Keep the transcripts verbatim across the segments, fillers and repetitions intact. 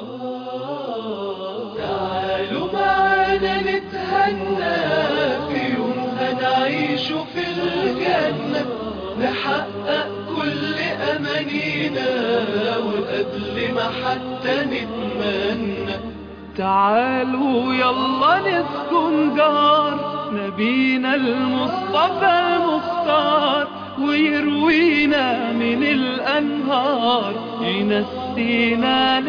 تعالوا معانا نتهنى في يوم هنعيش في الجنة، نحقق كل أمانينا وقبل ما حتى نتمنى. تعالوا يلا نسكن جار نبينا المصطفى المختار، ويروينا من الأنهار، ينسينا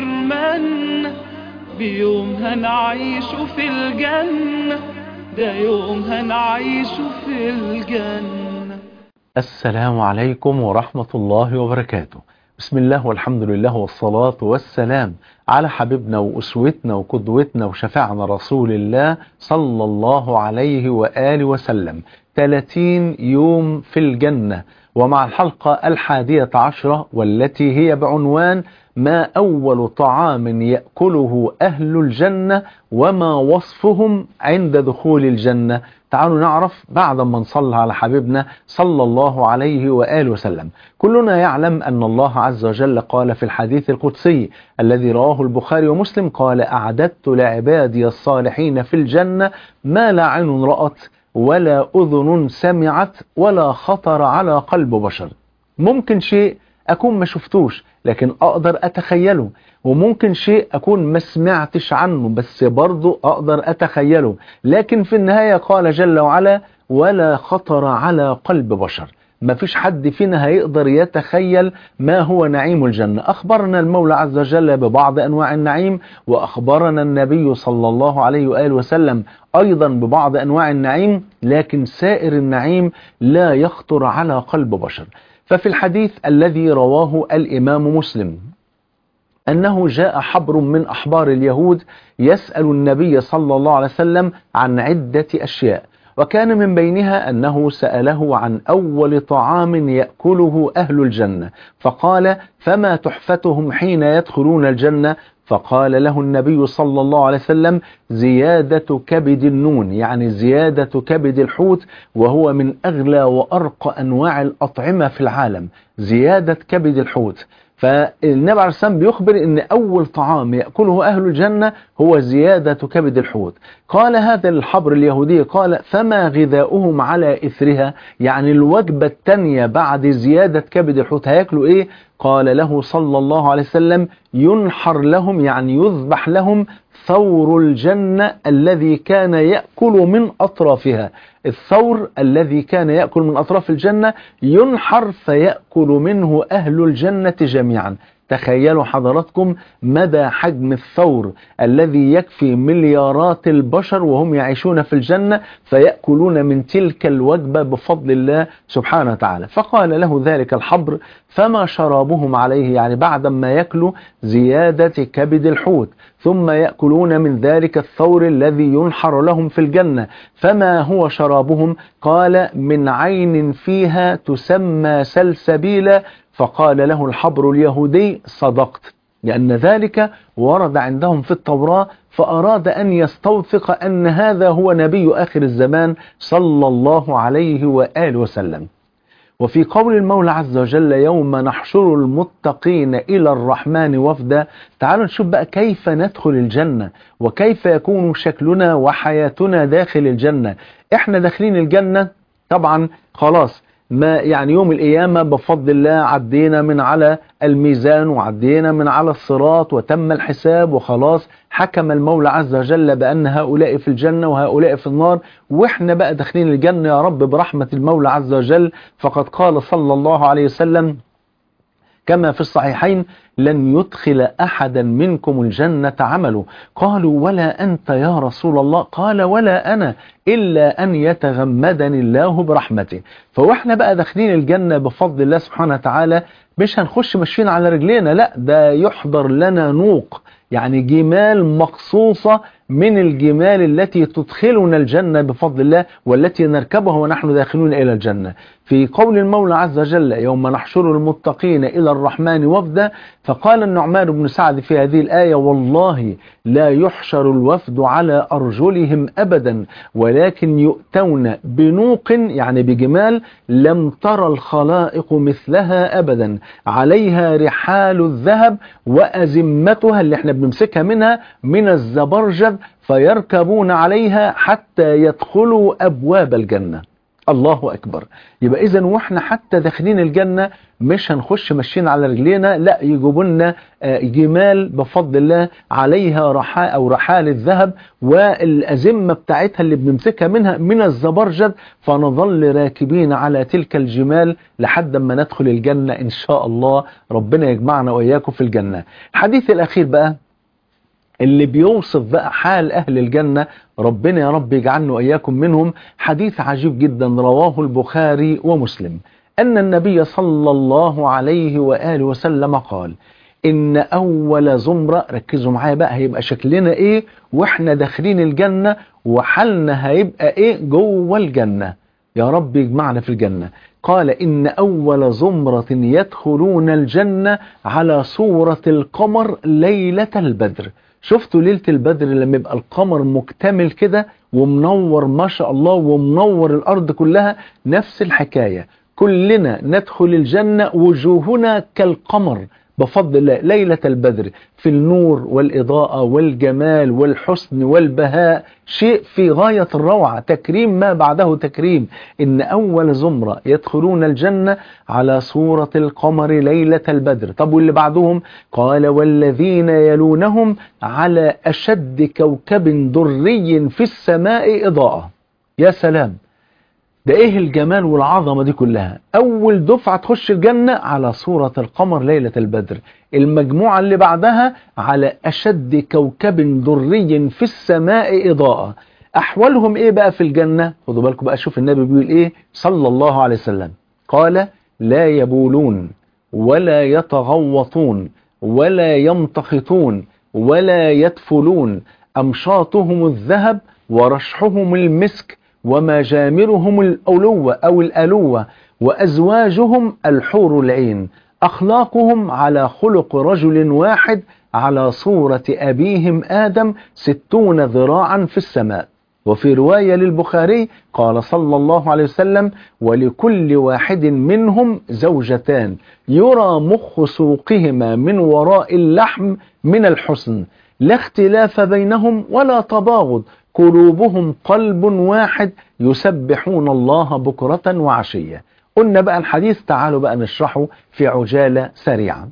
لحرمنا. بيوم هنعيش في الجنة، ده يوم هنعيش في الجنة. السلام عليكم ورحمة الله وبركاته. بسم الله والحمد لله والصلاة والسلام على حبيبنا وأسوتنا وقدوتنا وشفاعنا رسول الله صلى الله عليه وآله وسلم. ثلاثين يوم في الجنة، ومع الحلقة الحادية عشرة والتي هي بعنوان ما أول طعام يأكله أهل الجنة وما وصفهم عند دخول الجنة. تعالوا نعرف بعد ما نصلي على حبيبنا صلى الله عليه وآله وسلم. كلنا يعلم أن الله عز وجل قال في الحديث القدسي الذي رواه البخاري ومسلم، قال: أعددت لعبادي الصالحين في الجنة ما لا عين رأت ولا أذن سمعت ولا خطر على قلب بشر. ممكن شيء أكون ما شفتوش لكن أقدر أتخيله، وممكن شيء أكون ما سمعتش عنه بس برضو أقدر أتخيله، لكن في النهاية قال جل وعلا: ولا خطر على قلب بشر. ما فيش حد فينا هيقدر يتخيل ما هو نعيم الجنة. أخبرنا المولى عز وجل ببعض أنواع النعيم، وأخبرنا النبي صلى الله عليه وآله وسلم أيضا ببعض أنواع النعيم، لكن سائر النعيم لا يخطر على قلب بشر. ففي الحديث الذي رواه الإمام مسلم أنه جاء حبر من أحبار اليهود يسأل النبي صلى الله عليه وسلم عن عدة أشياء، وكان من بينها أنه سأله عن أول طعام يأكله أهل الجنة، فقال: فما تحفتهم حين يدخلون الجنة؟ فقال له النبي صلى الله عليه وسلم: زيادة كبد النون، يعني زيادة كبد الحوت، وهو من أغلى وأرقى أنواع الأطعمة في العالم، زيادة كبد الحوت. فالنبي عليه السلام بيخبر ان اول طعام يأكله اهل الجنة هو زيادة كبد الحوت. قال هذا الحبر اليهودي، قال: فما غذاؤهم على اثرها؟ يعني الوجبة الثانية بعد زيادة كبد الحوت هياكلوا ايه؟ قال له صلى الله عليه وسلم: ينحر لهم، يعني يذبح لهم ثور الجنة الذي كان يأكل من أطرافها. الثور الذي كان يأكل من أطراف الجنة ينحر فيأكل منه أهل الجنة جميعا. تخيلوا حضراتكم مدى حجم الثور الذي يكفي مليارات البشر وهم يعيشون في الجنة، فيأكلون من تلك الوجبة بفضل الله سبحانه وتعالى. فقال له ذلك الحبر: فما شرابهم عليه؟ يعني بعد ما يأكلوا زيادة كبد الحوت ثم يأكلون من ذلك الثور الذي ينحر لهم في الجنة، فما هو شرابهم؟ قال: من عين فيها تسمى سلسبيلا. فقال له الحبر اليهودي: صدقت، لأن ذلك ورد عندهم في التوراة، فأراد أن يستوثق أن هذا هو نبي آخر الزمان صلى الله عليه وآله وسلم. وفي قول المولى عز وجل: يوم نحشر المتقين إلى الرحمن وفدا. تعالوا نشوف بقى كيف ندخل الجنة وكيف يكون شكلنا وحياتنا داخل الجنة. احنا داخلين الجنة طبعا خلاص، ما يعني يوم القيامة بفضل الله عدينا من على الميزان وعدينا من على الصراط وتم الحساب وخلاص، حكم المولى عز وجل بأن هؤلاء في الجنة وهؤلاء في النار، وإحنا بقى داخلين الجنة يا رب برحمة المولى عز وجل. فقد قال صلى الله عليه وسلم كما في الصحيحين: لن يدخل أحدا منكم الجنة عمله. قالوا: ولا أنت يا رسول الله؟ قال: ولا أنا، إلا أن يتغمدني الله برحمته. فوإحنا بقى داخلين الجنة بفضل الله سبحانه وتعالى مش هنخش ماشيين على رجلينا، لا، ده يحضر لنا نوق، يعني جمال مخصوصة من الجمال التي تدخلنا الجنة بفضل الله والتي نركبها ونحن داخلون إلى الجنة. في قول المولى عز وجل يوم نحشر المتقين إلى الرحمن وفدا، فقال النعمان بن سعد في هذه الآية والله لا يحشر الوفد على أرجلهم أبدا ولكن يؤتون بنوق يعني بجمال لم ترى الخلائق مثلها أبدا عليها رحال الذهب وأزمتها اللي احنا بنمسكها منها من الزبرجد فيركبون عليها حتى يدخلوا أبواب الجنة. الله أكبر. يبقى إذن وإحنا حتى داخلين الجنة مش هنخش ماشيين على رجلينا، لا يجيبوا لنا جمال بفضل الله عليها رحال أو رحال الذهب والأزمة بتاعتها اللي بنمسكها منها من الزبرجد، فنظل راكبين على تلك الجمال لحد ما ندخل الجنة إن شاء الله. ربنا يجمعنا وإياكم في الجنة. الحديث الأخير بقى اللي بيوصف بقى حال أهل الجنة، ربنا يا رب يجعلنا وإياكم منهم. حديث عجيب جدا رواه البخاري ومسلم أن النبي صلى الله عليه وآله وسلم قال إن أول زمرة، ركزوا معايا بقى هيبقى شكلنا إيه وإحنا داخلين الجنة وحالنا هيبقى إيه جوه الجنة، يا رب يجمعنا في الجنة. قال إن أول زمرة يدخلون الجنة على صورة القمر ليلة البدر. شفتوا ليلة البدر لما يبقى القمر مكتمل كده ومنور ما شاء الله ومنور الأرض كلها؟ نفس الحكاية، كلنا ندخل الجنة وجوهنا كالقمر بفضل الله ليلة البدر في النور والإضاءة والجمال والحسن والبهاء، شيء في غاية الروعة، تكريم ما بعده تكريم. إن أول زمرة يدخلون الجنة على صورة القمر ليلة البدر. طب واللي بعدهم؟ قال والذين يلونهم على أشد كوكب دري في السماء إضاءة. يا سلام، ده ايه الجمال والعظمة دي كلها؟ اول دفعة تخش الجنة على صورة القمر ليلة البدر، المجموعة اللي بعدها على اشد كوكب دري في السماء اضاءة. احوالهم ايه بقى في الجنة؟ خدوا بالكم بقى، شوف النبي بيقول ايه صلى الله عليه وسلم. قال لا يبولون ولا يتغوطون ولا يمتخطون ولا يدفلون، امشاطهم الذهب ورشحهم المسك ومجامرهم الألوة أو الألوة وأزواجهم الحور العين، أخلاقهم على خلق رجل واحد على صورة أبيهم آدم ستون ذراعا في السماء. وفي رواية للبخاري قال صلى الله عليه وسلم ولكل واحد منهم زوجتان يرى مخ سوقهما من وراء اللحم من الحسن، لا اختلاف بينهم ولا تباغض، قلوبهم قلب واحد يسبحون الله بكرة وعشية. قلنا بقى الحديث، تعالوا بقى نشرحه في عجالة سريعة.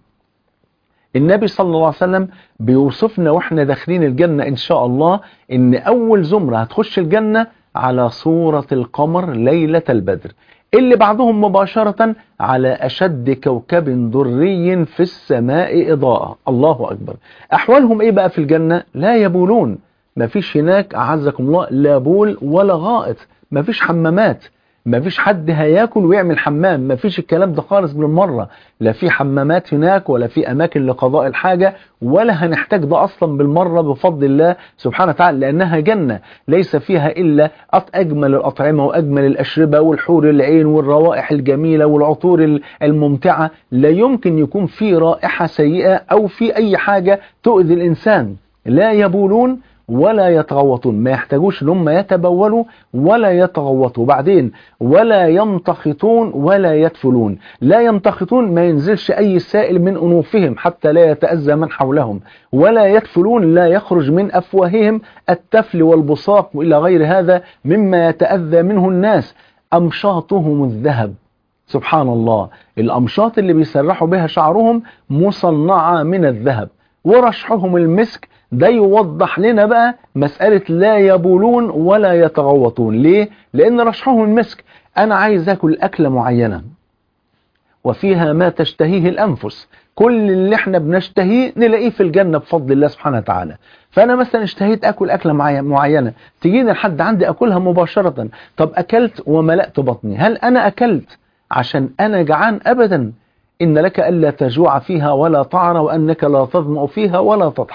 النبي صلى الله عليه وسلم بيوصفنا واحنا داخلين الجنة إن شاء الله إن أول زمرة هتخش الجنة على صورة القمر ليلة البدر، اللي بعدهم مباشرة على أشد كوكب دري في السماء إضاءة. الله أكبر. أحوالهم إيه بقى في الجنة؟ لا يبولون، ما فيش هناك أعزكم الله لا بول ولا غائط، ما فيش حمامات، ما فيش حد هياكل ويعمل حمام، ما فيش الكلام ده خالص بالمرة، لا في حمامات هناك ولا في أماكن لقضاء الحاجة، ولا هنحتاج ده أصلا بالمرة بفضل الله سبحانه وتعالى، لأنها جنة ليس فيها إلا أجمل الأطعمة وأجمل الأشربة والحور العين والروائح الجميلة والعطور الممتعة. لا يمكن يكون في رائحة سيئة أو في أي حاجة تؤذي الإنسان. لا يبولون ولا يتغوطون، ما يحتاجوش ان هم يتبولوا ولا يتغوطوا. بعدين ولا يمتخطون ولا يدفلون، لا يمتخطون ما ينزلش اي سائل من انوفهم حتى لا يتأذى من حولهم، ولا يدفلون لا يخرج من افواههم التفل والبصاق والى غير هذا مما يتأذى منه الناس. امشاطهم الذهب، سبحان الله، الامشاط اللي بيسرحوا بها شعرهم مصنعة من الذهب، ورشحهم المسك. ده يوضح لنا بقى مسألة لا يبولون ولا يتغوطون. ليه؟ لأن رشحهم المسك. أنا عايز أكل أكلة معينة وفيها ما تشتهيه الأنفس، كل اللي احنا بنشتهيه نلاقيه في الجنة بفضل الله سبحانه وتعالى. فأنا مثلا اشتهيت أكل أكلة معينة، تجيني لحد عندي أكلها مباشرة. طب أكلت وملأت بطني، هل أنا أكلت عشان أنا جعان؟ أبدا. إن لك ألا تجوع فيها ولا تعرى وأنك لا تظمأ فيها ولا تضحى.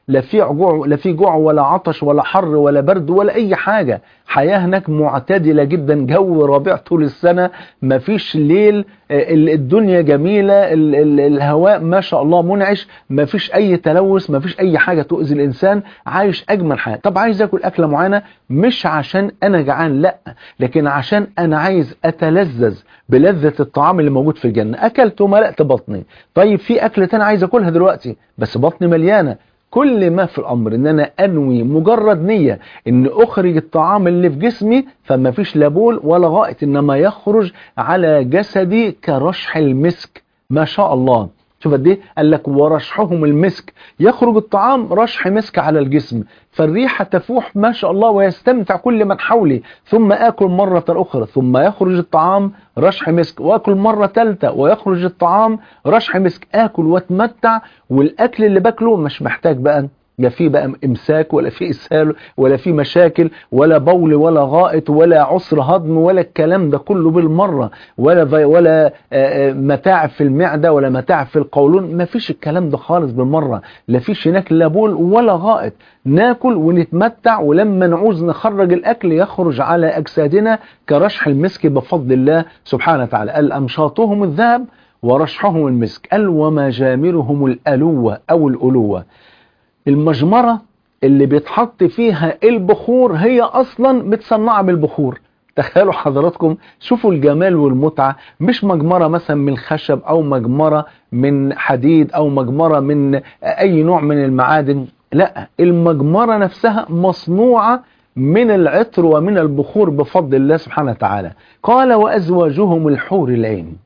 لا في جوع لا في جوع ولا عطش ولا حر ولا برد ولا اي حاجه. حياه هناك معتدله جدا، جو ربيع طول السنه، ما فيش ليل، الدنيا جميله، الهواء ما شاء الله منعش، ما فيش اي تلوث، ما فيش اي حاجه تؤذي الانسان، عايش اجمل حياه. طب عايز اكل اكله معينه، مش عشان انا جعان، لا، لكن عشان انا عايز اتلذذ بلذه الطعام اللي موجود في الجنه. اكلت وملأت بطني، طيب في اكله تانية عايز اكلها دلوقتي بس بطني مليانه. كل ما في الامر ان انا انوي مجرد نيه ان اخرج الطعام اللي في جسمي، فما فيش لا بول ولا غائط، انما يخرج على جسدي كرشح المسك. ما شاء الله، شوف قد ايه، قال لك ورشحهم المسك، يخرج الطعام رشح مسك على الجسم، فالريحه تفوح ما شاء الله ويستمتع كل من حولي. ثم اكل مره اخرى، ثم يخرج الطعام رشح مسك، واكل مره ثالثه ويخرج الطعام رشح مسك، اكل واتمتع. والاكل اللي باكله مش محتاج بقى لا في بقى امساك ولا في اسهال ولا في مشاكل ولا بول ولا غائط ولا عسر هضم ولا الكلام ده كله بالمره، ولا ولا متاعب في المعده ولا متاعب في القولون، ما فيش الكلام ده خالص بالمره. لا فيش هناك لا بول ولا غائط، ناكل ونتمتع، ولما نعوز نخرج الاكل يخرج على اجسادنا كرشح المسك بفضل الله سبحانه وتعالى. قال امشاطهم الذهب ورشحهم المسك، قال ومجامرهم الالوه او الالوه. المجمرة اللي بيتحط فيها البخور هي أصلا متصنعة بالبخور. تخيلوا حضراتكم، شوفوا الجمال والمتعة، مش مجمرة مثلا من خشب أو مجمرة من حديد أو مجمرة من أي نوع من المعادن، لا، المجمرة نفسها مصنوعة من العطر ومن البخور بفضل الله سبحانه وتعالى. قال وأزواجهم الحور العين.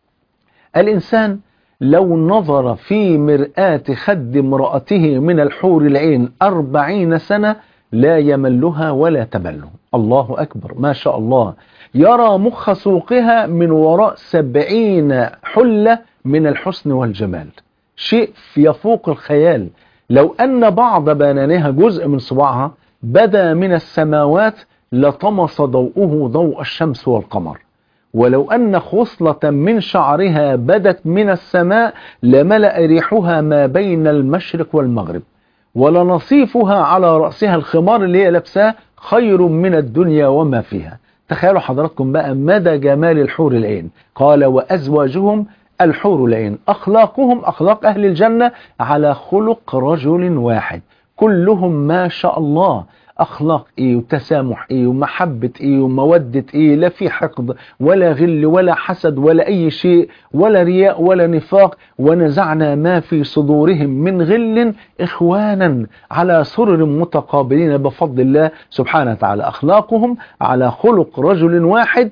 الإنسان لو نظر في مرآة خد امرأته من الحور العين أربعين سنة لا يملها ولا تمله. الله أكبر، ما شاء الله. يرى مخ سوقها من وراء سبعين حلة من الحسن والجمال، شيء يفوق الخيال. لو أن بعض بنانها جزء من صباعها بدا من السماوات لطمس ضوءه ضوء الشمس والقمر، ولو أن خصلة من شعرها بدت من السماء لملأ ريحها ما بين المشرق والمغرب، ولنصيفها على رأسها الخمار اللي هي لابساه خير من الدنيا وما فيها. تخيلوا حضراتكم بقى مدى جمال الحور العين. قال وأزواجهم الحور العين. أخلاقهم أخلاق أهل الجنة على خلق رجل واحد، كلهم ما شاء الله أخلاق إيه وتسامح إيه ومحبة إيه ومودة إيه، لا في حقد ولا غل ولا حسد ولا أي شيء ولا رياء ولا نفاق. ونزعنا ما في صدورهم من غل إخوانا على سرر متقابلين بفضل الله سبحانه وتعالى. أخلاقهم على خلق رجل واحد،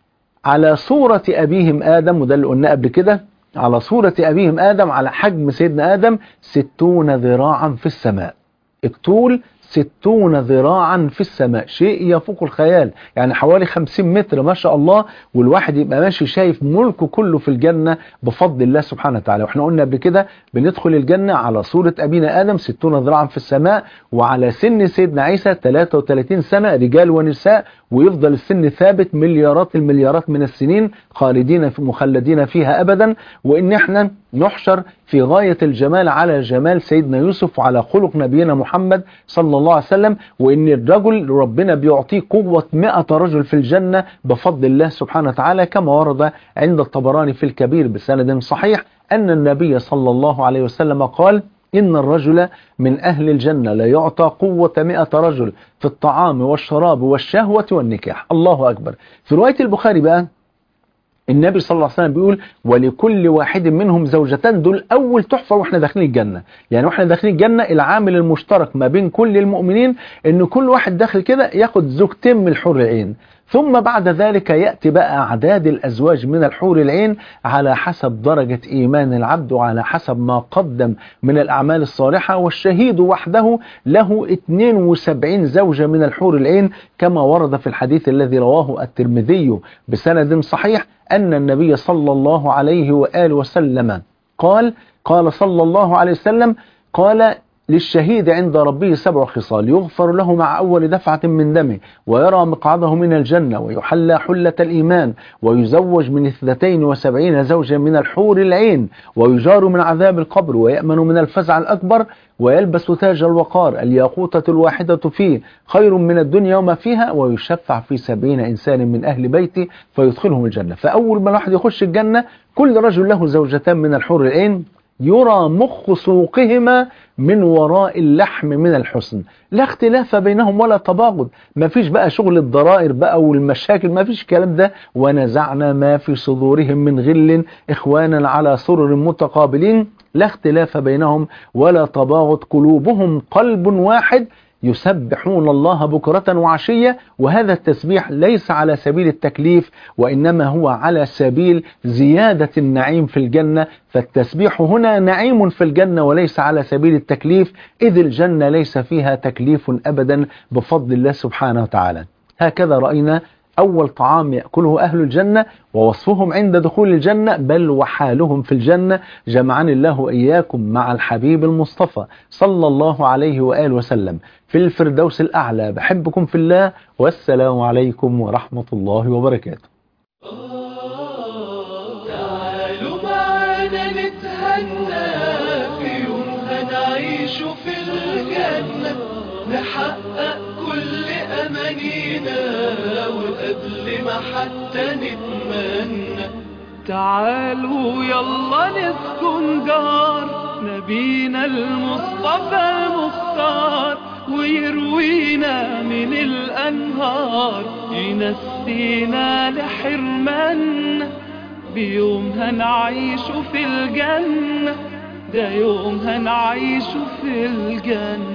على صورة أبيهم آدم، وده اللي قلنا قبل كده، على صورة أبيهم آدم، على حجم سيدنا آدم، ستون ذراعا في السماء. الطول ستون ذراعا في السماء، شيء يفوق الخيال، يعني حوالي خمسين متر ما شاء الله، والواحد يبقى ماشي شايف ملكه كله في الجنة بفضل الله سبحانه وتعالى. واحنا قلنا قبل كده بندخل الجنة على صورة أبينا آدم ستون ذراعا في السماء، وعلى سن سيدنا عيسى ثلاثة وثلاثين سنة رجال ونساء، ويفضل السن ثابت مليارات المليارات من السنين خالدين في مخلدين فيها أبدا. وإن احنا نحشر في غاية الجمال على جمال سيدنا يوسف وعلى خلق نبينا محمد صلى الله عليه وسلم. وإن الرجل ربنا بيعطيه قوة مئة رجل في الجنة بفضل الله سبحانه وتعالى، كما ورد عند الطبراني في الكبير بسند صحيح أن النبي صلى الله عليه وسلم قال إن الرجل من أهل الجنة لا يعطى قوة مئة رجل في الطعام والشراب والشهوة والنكاح. الله أكبر. في رواية البخاري بقى النبي صلى الله عليه وسلم بيقول ولكل واحد منهم زوجتان، دول أول تحفة وإحنا داخلين الجنة. يعني وإحنا داخلين الجنة العامل المشترك ما بين كل المؤمنين إن كل واحد داخل كده ياخد زوجتين من الحور العين. ثم بعد ذلك يأتي بقى أعداد الأزواج من الحور العين على حسب درجة إيمان العبد وعلى حسب ما قدم من الأعمال الصالحة. والشهيد وحده له اثنين وسبعين زوجة من الحور العين، كما ورد في الحديث الذي رواه الترمذي بسند صحيح أن النبي صلى الله عليه وآله وسلم قال قال صلى الله عليه وسلم قال للشهيد عند ربه سبع خصال: يغفر له مع أول دفعة من دمه، ويرى مقعده من الجنة، ويحلى حلة الإيمان، ويزوج من اثنتين وسبعين زوجا من الحور العين، ويجار من عذاب القبر، ويأمن من الفزع الأكبر، ويلبس تاج الوقار، الياقوتة الواحدة فيه خير من الدنيا وما فيها، ويشفع في سبعين إنسان من أهل بيته فيدخلهم الجنة. فأول ما الواحد يخش الجنة كل رجل له زوجتان من الحور العين يرى مخ سوقهما من وراء اللحم من الحسن، لا اختلاف بينهم ولا تباغض، ما فيش بقى شغل الضرائر بقى والمشاكل، ما فيش الكلام ده. ونزعنا ما في صدورهم من غل إخوانا على سرر متقابلين، لا اختلاف بينهم ولا تباغض، قلوبهم قلب واحد، يسبحون الله بكرة وعشية. وهذا التسبيح ليس على سبيل التكليف، وإنما هو على سبيل زيادة النعيم في الجنة. فالتسبيح هنا نعيم في الجنة وليس على سبيل التكليف، إذ الجنة ليس فيها تكليف أبدا بفضل الله سبحانه وتعالى. هكذا رأينا أول طعام يأكله أهل الجنة ووصفهم عند دخول الجنة، بل وحالهم في الجنة. جمعني الله وإياكم مع الحبيب المصطفى صلى الله عليه وآله وسلم في الفردوس الأعلى. بحبكم في الله، والسلام عليكم ورحمة الله وبركاته. تعالوا معنا نتهنى في يوم هنعيش في الجنة، نحقق كل أمانينا وقبل ما حتى نتمنى. تعالوا يلا نسكن دار نبينا المصطفى المختار، ويروينا من الأنهار، ينسينا لحرمنا. بيوم هنعيش في الجنة، ده يوم هنعيش في الجنة.